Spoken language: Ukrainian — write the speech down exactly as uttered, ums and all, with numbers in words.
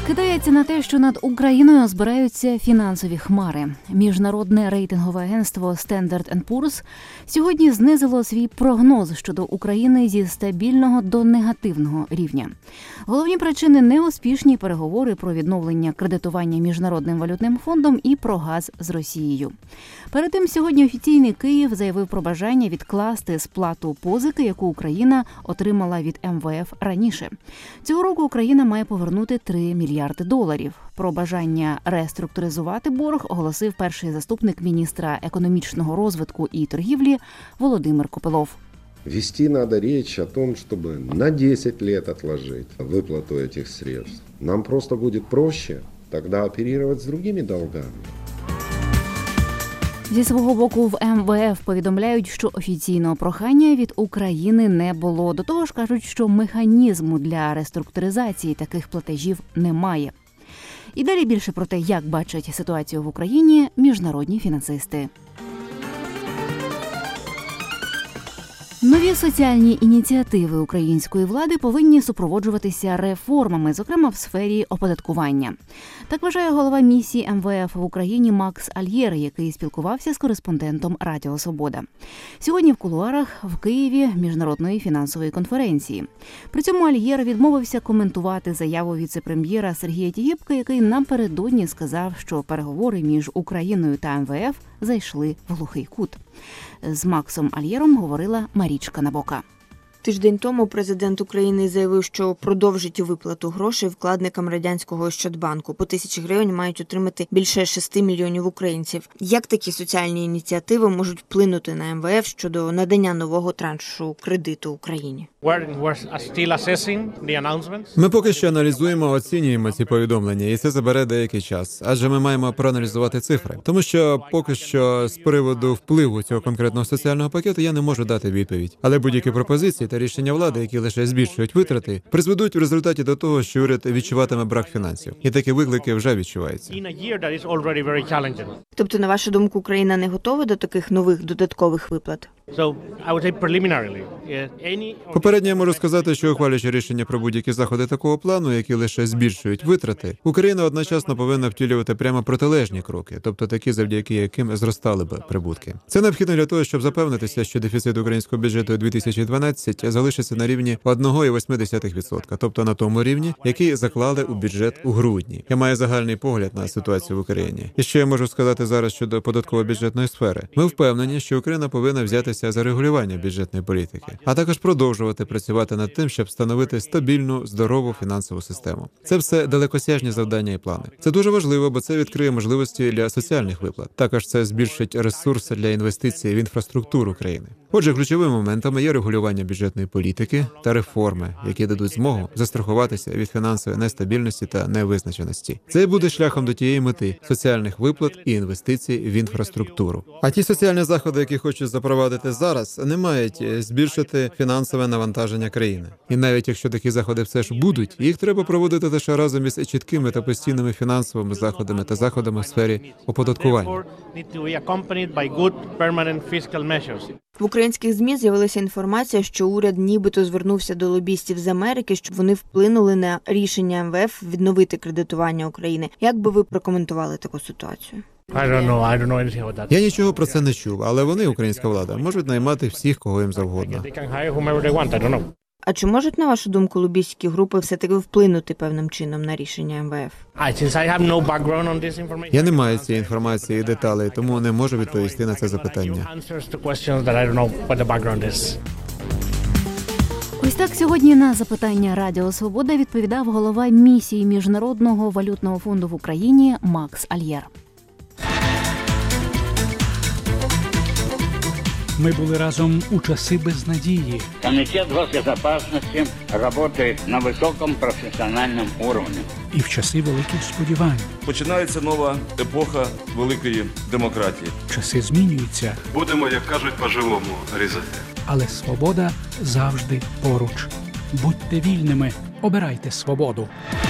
Скидається на те, що над Україною збираються фінансові хмари. Міжнародне рейтингове агентство Standard енд Poor's сьогодні знизило свій прогноз щодо України зі стабільного до негативного рівня. Головні причини – неуспішні переговори про відновлення кредитування Міжнародним валютним фондом і про газ з Росією. Перед тим сьогодні офіційний Київ заявив про бажання відкласти сплату позики, яку Україна отримала від ем ве еф раніше. Цього року Україна має повернути три мільярди доларів. Про бажання реструктуризувати борг оголосив перший заступник міністра економічного розвитку і торгівлі Володимир Копилов. Вести надо речь о том, чтобы на десять лет отложить выплату этих средств. Нам просто будет проще тогда оперировать с другими долгами. Зі свого боку в ем ве еф повідомляють, що офіційного прохання від України не було. До того ж кажуть, що механізму для реструктуризації таких платежів немає. І далі більше про те, як бачать ситуацію в Україні міжнародні фінансисти. Нові соціальні ініціативи української влади повинні супроводжуватися реформами, зокрема в сфері оподаткування. Так вважає голова місії ем ве еф в Україні Макс Альєр, який спілкувався з кореспондентом Радіо Свобода. Сьогодні в кулуарах в Києві міжнародної фінансової конференції. При цьому Альєр відмовився коментувати заяву віце-прем'єра Сергія Тігіпка, який напередодні сказав, що переговори між Україною та ем ве еф зайшли в глухий кут. З Максом Альєром говорила Марічка Набока. Тиждень тому президент України заявив, що продовжить виплату грошей вкладникам радянського Ощадбанку. По тисячі гривень мають отримати більше шести мільйонів українців. Як такі соціальні ініціативи можуть вплинути на ем ве еф щодо надання нового траншу кредиту Україні? Ми поки що аналізуємо, оцінюємо ці повідомлення, і це забере деякий час. Адже ми маємо проаналізувати цифри. Тому що поки що з приводу впливу цього конкретного соціального пакету я не можу дати відповідь. Але будь-які пропозиції та рішення влади, які лише збільшують витрати, призведуть в результаті до того, що уряд відчуватиме брак фінансів. І такі виклики вже відчуваються. Тобто, на вашу думку, Україна не готова до таких нових додаткових виплат? Попередньо я можу сказати, що ухвалюючи рішення про будь-які заходи такого плану, які лише збільшують витрати, Україна одночасно повинна втілювати прямо протилежні кроки, тобто такі, завдяки яким зростали б прибутки. Це необхідно для того, щоб запевнитися, що дефіцит українського бюджету дві тисячі дванадцятого залишиться на рівні один цілих вісім десятих відсотка, тобто на тому рівні, який заклали у бюджет у грудні. Я маю загальний погляд на ситуацію в Україні. І що я можу сказати зараз щодо податково-бюджетної сфери? Ми впевнені, що Україна повинна взятися за регулювання бюджетної політики, а також продовжувати працювати над тим, щоб встановити стабільну, здорову фінансову систему. Це все далекосяжні завдання і плани. Це дуже важливо, бо це відкриє можливості для соціальних виплат. Також це збільшить ресурси для інвестицій в інфраструктуру країни. Отже, ключовими моментами є регулювання бюджетної політики та реформи, які дадуть змогу застрахуватися від фінансової нестабільності та невизначеності. Це буде шляхом до тієї мети – соціальних виплат і інвестицій в інфраструктуру. А ті соціальні заходи, які хочуть запровадити зараз, не мають збільшити фінансове навантаження країни. І навіть якщо такі заходи все ж будуть, їх треба проводити лише разом із чіткими та постійними фінансовими заходами та заходами в сфері оподаткування. В українських ЗМІ з'явилася інформація, що уряд нібито звернувся до лобістів з Америки, щоб вони вплинули на рішення ем ве еф відновити кредитування України. Як би ви прокоментували таку ситуацію? Я нічого про це не чув, але вони, українська влада, можуть наймати всіх, кого їм завгодно. А чи можуть, на вашу думку, лобістські групи все-таки вплинути певним чином на рішення ем ве еф? Я не маю цієї інформації і деталей, тому не можу відповісти на це запитання. Ось так сьогодні на запитання Радіо Свобода відповідав голова місії Міжнародного валютного фонду в Україні Макс Альєр. Ми були разом у часи безнадії. Комітет госбезопасності працює на високому професіональному рівні. І в часи великих сподівань. Починається нова епоха великої демократії. Часи змінюються. Будемо, як кажуть, по-живому різати. Але свобода завжди поруч. Будьте вільними, обирайте свободу.